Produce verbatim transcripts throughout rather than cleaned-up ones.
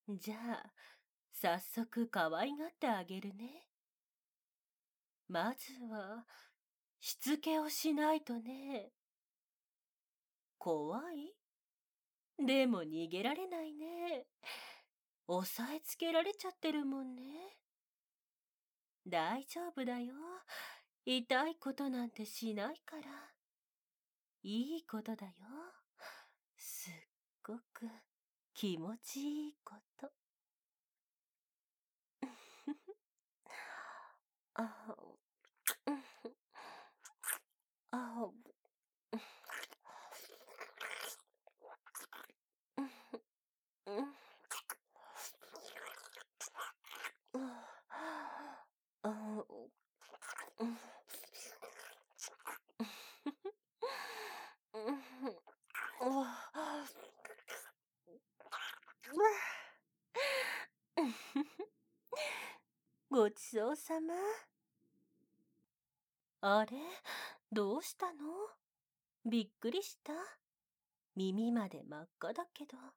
じゃあ、早速可愛がってあげるね。まずは、しつけをしないとね。怖い？でも逃げられないね。押さえつけられちゃってるもんね。大丈夫だよ。痛いことなんてしないから。いいことだよ。すっごく気持ちいいこと。あ、うん、あ、うん、うん、あ、うん、ごちそうさま。あれ、どうしたの？びっくりした？耳まで真っ赤だけど。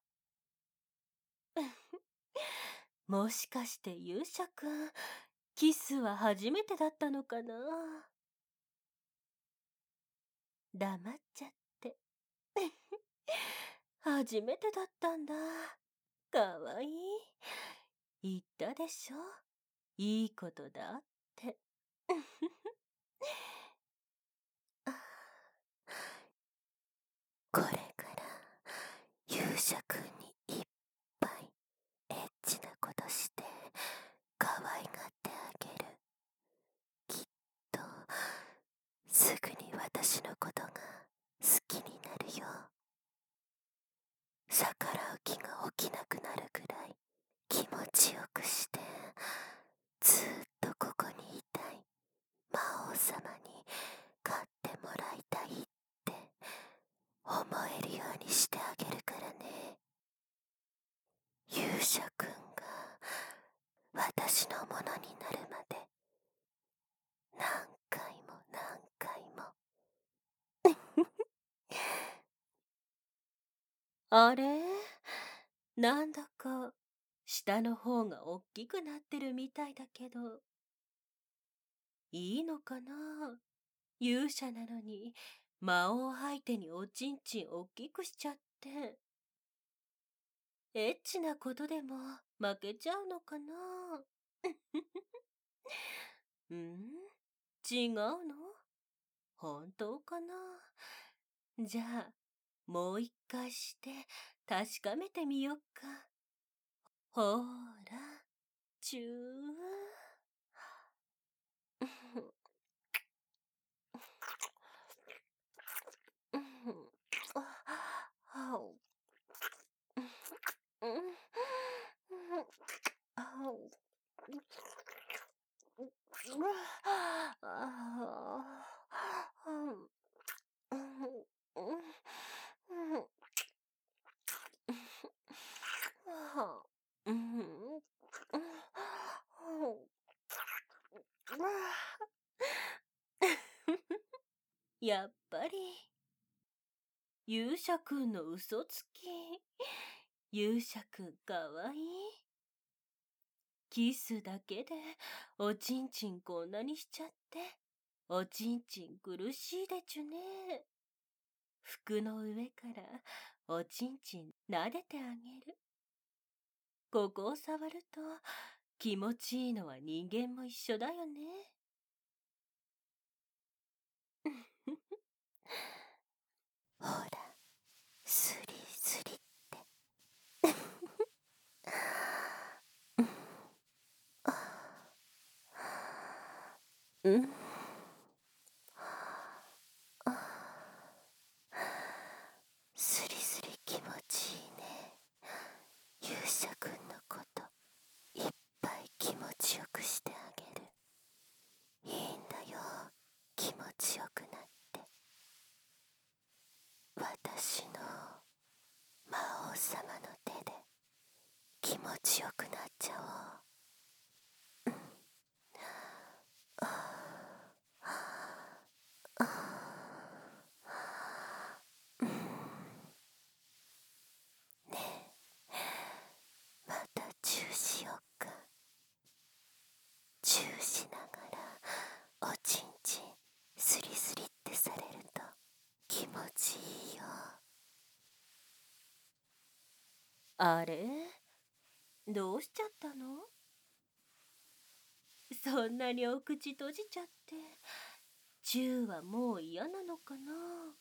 もしかして勇者くん、キスは初めてだったのかな？黙っちゃって。初めてだったんだ。かわいい。言ったでしょ。いいことだって。これから勇者くんにいっぱいエッチなことして可愛がってあげる。きっとすぐに私のことが好きになるよ。逆らう気が起きなくなるくらい気持ちよくしてずーっとここにいたい魔王様に飼ってもらいたいって思えるようにしてあげるからね。勇者くんが私のものになるまで何回も何回も。あれ、なんだか下の方がおっきくなってるみたいだけど、いいのかな？勇者なのに魔王相手におちんちんおっきくしちゃって。エッチなことでも負けちゃうのかな？うん？違うの？本当かな？じゃあ、もう一回して確かめてみよっか。ほーら、チュー。やっぱり勇者くんの嘘つき。勇者くんかわいい。キスだけでおちんちんこんなにしちゃって、おちんちん苦しいでちゅね。服の上からおちんちん撫でてあげる。ここを触ると気持ちいいのは人間も一緒だよね。ほら、スリスリって。うん。スリスリ気持ちいいね。勇者くんのこといっぱい気持ちよくしてあげる。いいんだよ、気持ちよくなって。私の魔王様の手で気持ちよくなっちゃおう。ねえ、またあれ、どうしちゃったの？そんなにお口閉じちゃって、チューはもう嫌なのかな？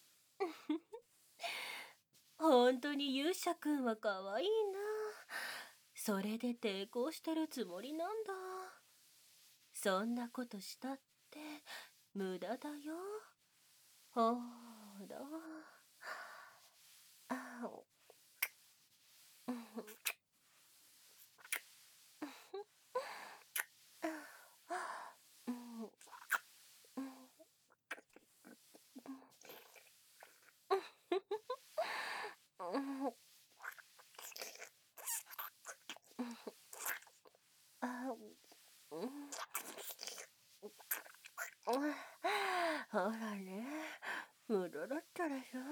ほんとに勇者くんはかわいいな。それで抵抗してるつもりなんだ。そんなことしたって無駄だよ。ほーら。あお。ほらね、無駄だったでしょ。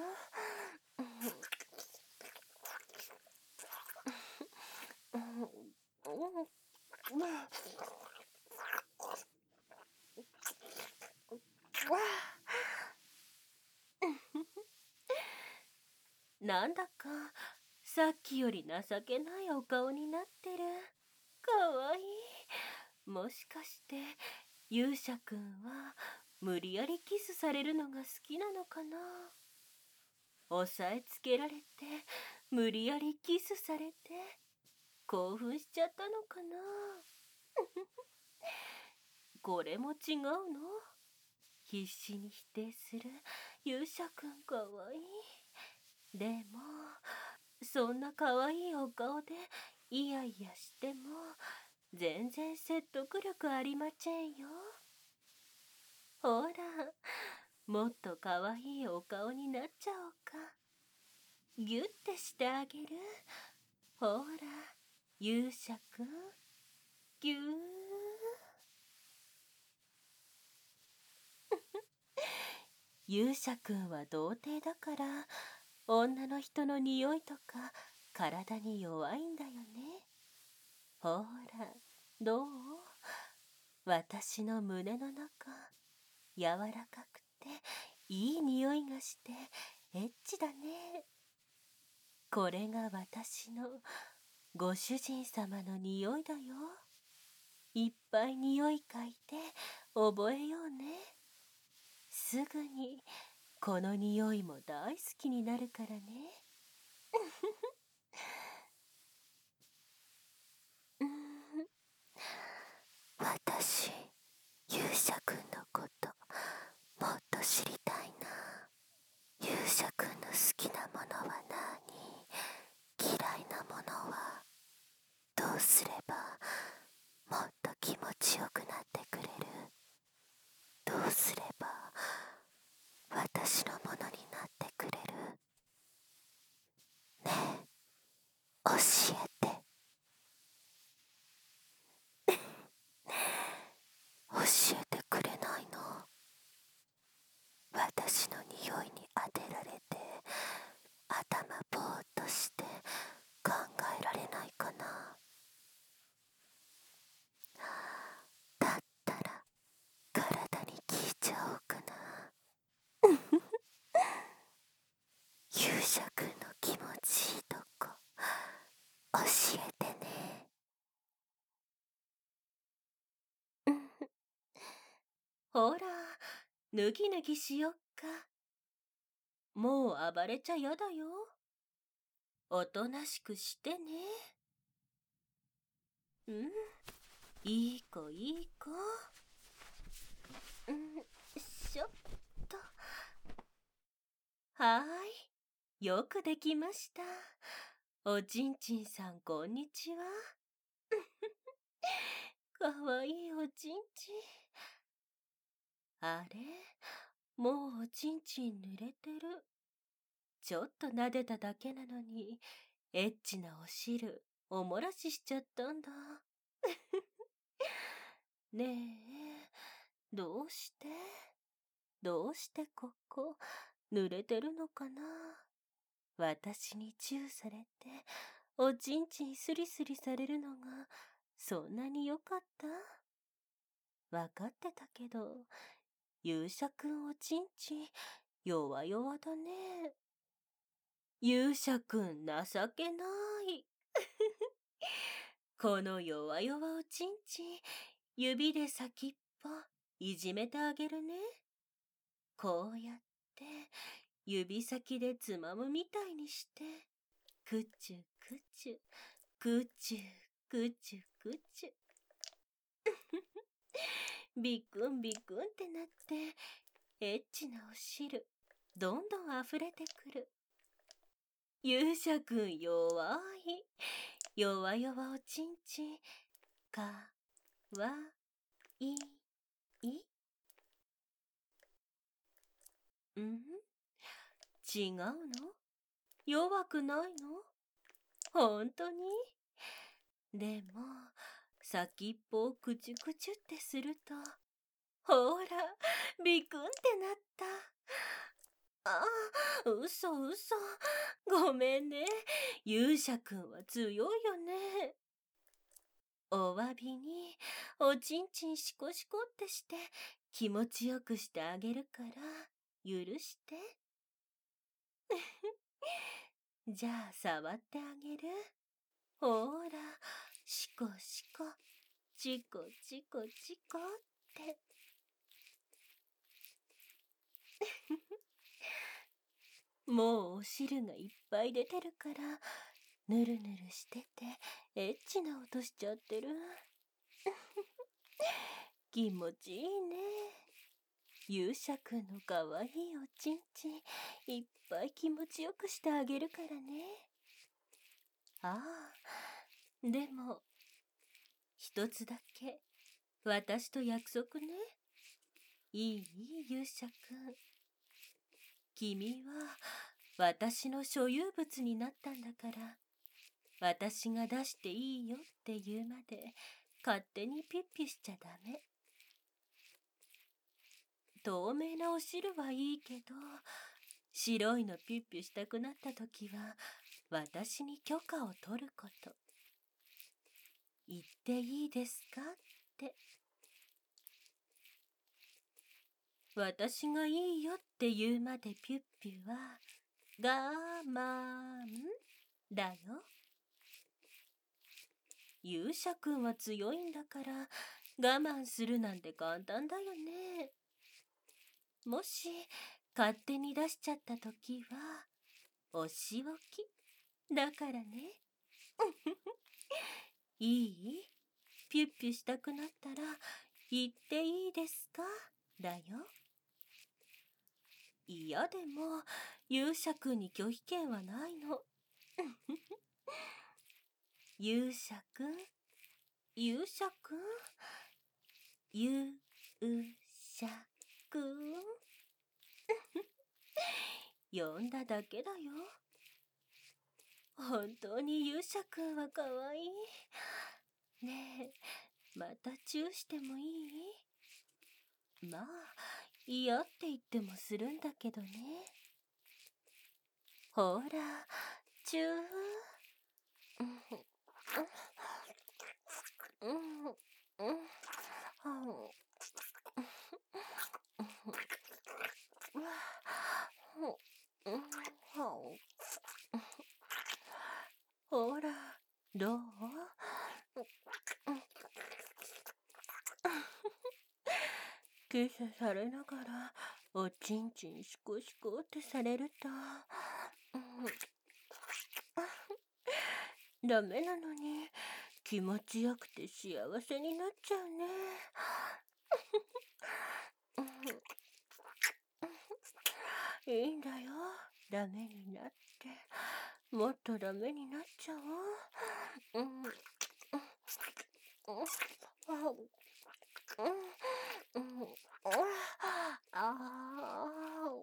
なんだかさっきより情けないお顔になってる。かわいい。もしかして勇者くんは無理やりキスされるのが好きなのかな？押さえつけられて無理やりキスされて興奮しちゃったのかな？これも違うの？必死に否定する勇者くんかわいい。でもそんなかわいいお顔でイヤイヤしても全然説得力ありませんよ。ほら、もっとかわいいお顔になっちゃおうか。ギュッてしてあげる。ほら、勇者くん、ぎゅー。勇者くんは童貞だから女の人の匂いとか体に弱いんだよね。ほら、どう？私の胸の中、柔らかくていい匂いがしてエッチだね。これが私のご主人様の匂いだよ。いっぱい匂い嗅いで覚えようね。すぐにこの匂いも大好きになるからね。私、勇者くんのこともっと知りたいな。勇者くんの好きなものは何？嫌いなものは？どうすればもっと気持ちよくなってくれる？どうすれば私のものになってくれる？ねえ、教えて。教えてくれないの？私の匂いに当てられて頭ぼーっとして考えられないかな。だったら体に聞いちゃおうかな。勇者くんの気持ちいいとこ教えてね。ほら、脱ぎ脱ぎしよっか。もう暴れちゃやだよ。おとなしくしてね。うん、いい子いい子。うん、しょっと。はーい、よくできました。おちんちんさんこんにちは。かわいいおちんちん。あれ、もうおちんちん濡れてる。ちょっと撫でただけなのにエッチなお汁おもらししちゃったんだ。ねえ、どうしてどうしてここ濡れてるのかな？私にチューされておちんちんスリスリされるのがそんなによかった？わかってたけど勇者くんおちんちん弱々だね。勇者くん情けない。 この弱々おちんちん、指で先っぽいじめてあげるね。こうやって指先でつまむみたいにして、くちゅくちゅ、くちゅくちゅくちゅ。ビクンビクンってなって、エッチなお汁、どんどん溢れてくる。勇者くん弱い。弱々おちんちん、かわいい。ん違うの？弱くないの？ほんとに？でも、先っぽをくちゅくちゅってすると、ほら、ビクンってなった。ああ、嘘嘘。ごめんね。勇者くんは強いよね。お詫びに、おちんちんしこしこってして気持ちよくしてあげるから、許して。じゃあ、触ってあげる。ほーら、しこしこ、ちこちこちこって。もうお汁がいっぱい出てるから、ぬるぬるしてて、エッチな音しちゃってる。気持ちいいね。勇者くんのかわいいおちんちん、いっぱい気持ちよくしてあげるからね。ああ、でも、一つだけ、私と約束ね。いい勇者くん。君は、私の所有物になったんだから、私が出していいよって言うまで、勝手にピッピしちゃダメ。透明なお汁はいいけど、白いのピッピしたくなった時は、私に許可を取ること。言っていいですかって。私がいいよって言うまでピュッピュは、我慢だよ。勇者くんは強いんだから、我慢するなんて簡単だよね。もし、勝手に出しちゃったときは、お仕置き。だからね。いい？ピュッピュしたくなったら、言っていいですかだよ。いやでも、勇者くんに拒否権はないの。勇者くん勇者くん勇者くん呼んだだけだよ。本当に勇者くんはかわいい。ねえ、またチューしてもいい？まあ、嫌って言ってもするんだけどね。ほら、チュー。うん、うん、うん、ほら、どう？キスされながら、おちんちんしこしこってされると、ダメなのに気持ちよくて幸せになっちゃうね。いいんだよ。ダメになって。もっとダメになっちゃおう。うん。うん。うん。ああ。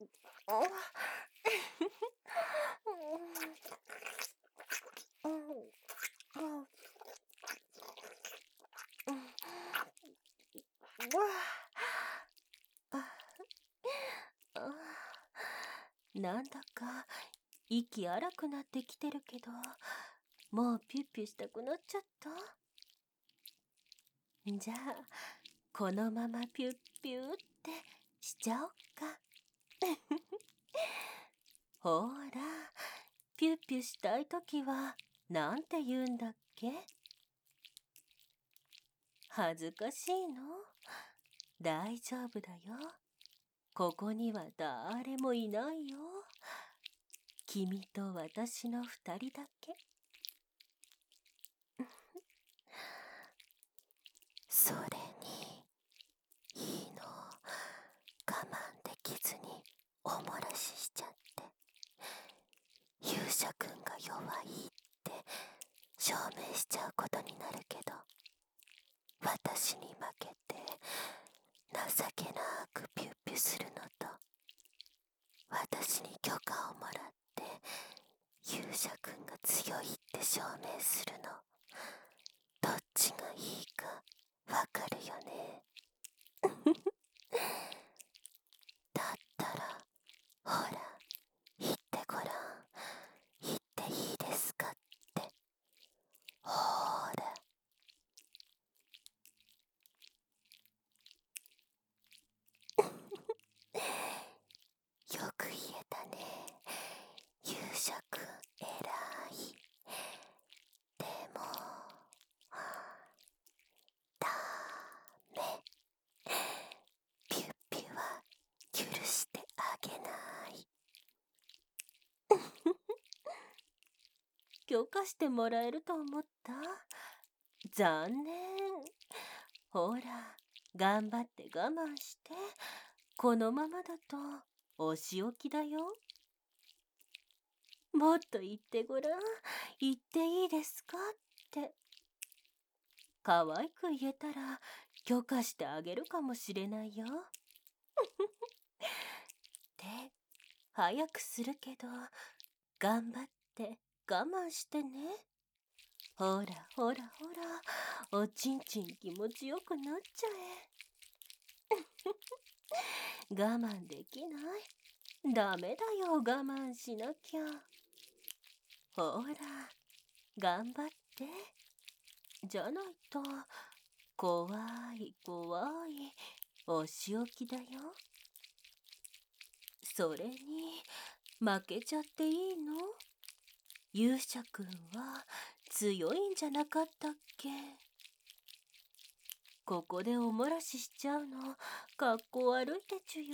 なんだか息荒くなってきてるけど、もうピュッピュしたくなっちゃった。じゃあ、このままピュッピュってしちゃおっか。ほーら、ピュッピュしたいときは、なんて言うんだっけ？ 恥ずかしいの？大丈夫だよ。ここには誰もいないよ。君と私の二人だけ。それに、いいの。我慢できずにおもらししちゃって。勇者くんが弱いって証明しちゃうことになるけど、私に負けて情けなくピュッピュするのと、私に許可をもらって勇者くんが強いって証明するの、どっちがいいかわかるよね。だったらほら言ってごらん、言っていいですかって。ほーら。よく言えたね。勇者くんえらい。でもダメ。ピュッピュは許してあげない。許可してもらえると思った？残念。ほら、頑張って我慢して。このままだとお仕置きだよ。もっと言ってごらん。言っていいですかって。可愛く言えたら許可してあげるかもしれないよ。で、早くするけど、頑張って我慢してね。ほらほらほら、おちんちん気持ちよくなっちゃえ。我慢できない？ダメだよ、我慢しなきゃ。ほら、頑張って。じゃないと、怖い怖いお仕置きだよ。それに、負けちゃっていいの？勇者くんは強いんじゃなかったっけ？ここでおもらししちゃうの、かっこ悪いでちゅよ。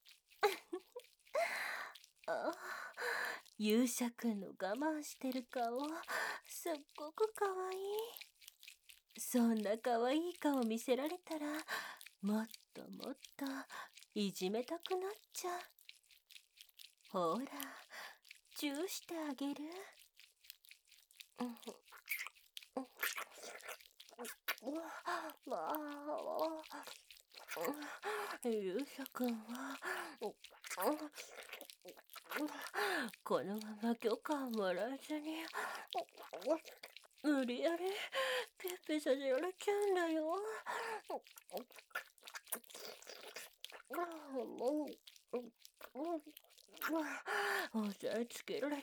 あ、勇者くんの我慢してる顔、すっごくかわいい。そんなかわいい顔見せられたら、もっともっといじめたくなっちゃう。ほら、チューしてあげる。まあ、勇者くんは、このまま許可をもらえずに、無理やりピュッピュさせられちゃうんだよ。押さえつけられて、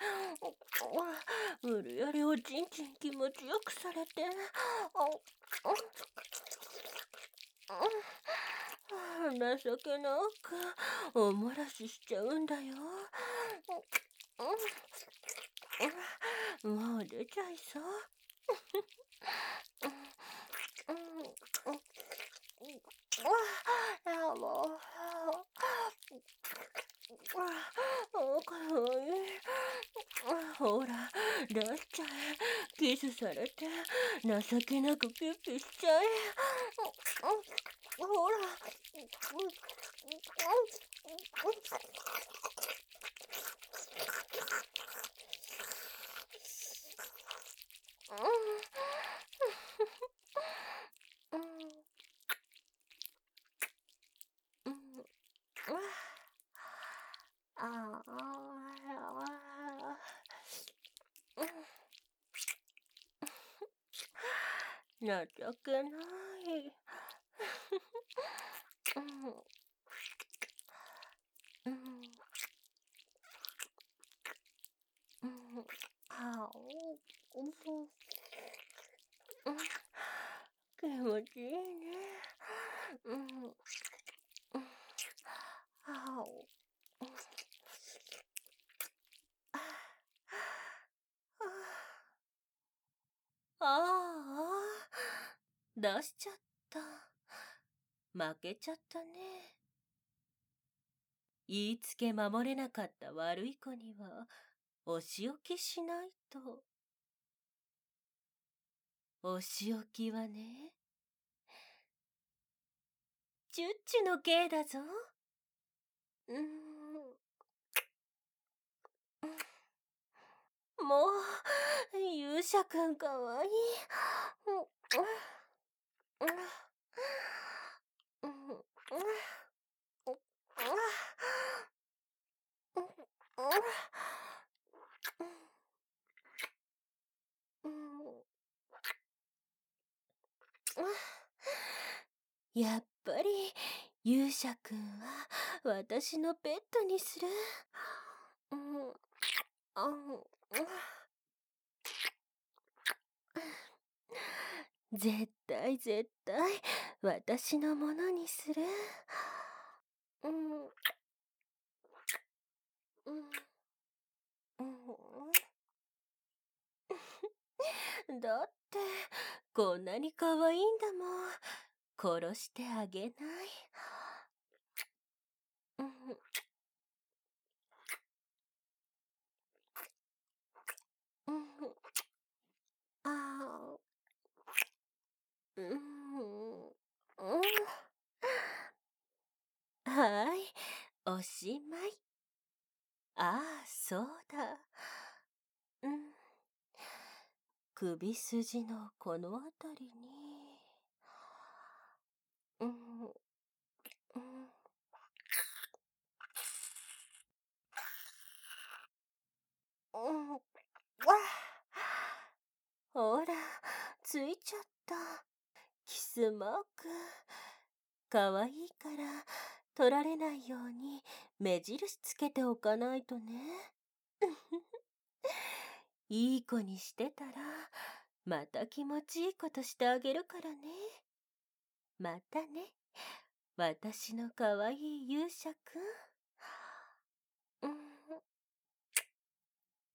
無理やりおちんちん気持ちよくされて、情けなくおもらししちゃうんだよ。もう出ちゃいそう。あ、もう。あ、かわいい。ほら、出しちゃえ。キスされて、情けなくピュッピュしちゃえ。ほら。ああ、情けない。あお、気持ちいいね。あお。ああ、 出しちゃった。負けちゃったね。言いつけ守れなかった悪い子には、お仕置きしないと。お仕置きはね、チュッチュの刑だぞ。うーん。もう、勇者くんかわいい。やっぱり勇者くんは私のペットにする。うんあ絶対絶対私のものにする。うんうんうんだってこんなに可愛いんだもん。殺してあげない。うんうんあーうんうんはい、おしまい。ああ、そうだ。うん、首筋のこのあたりに。うん、うん、うん、わあほら、ついちゃった。キスマーク。かわいいから、取られないように目印つけておかないとね。いい子にしてたら、また気持ちいいことしてあげるからね。またね。私のかわいい勇者くん。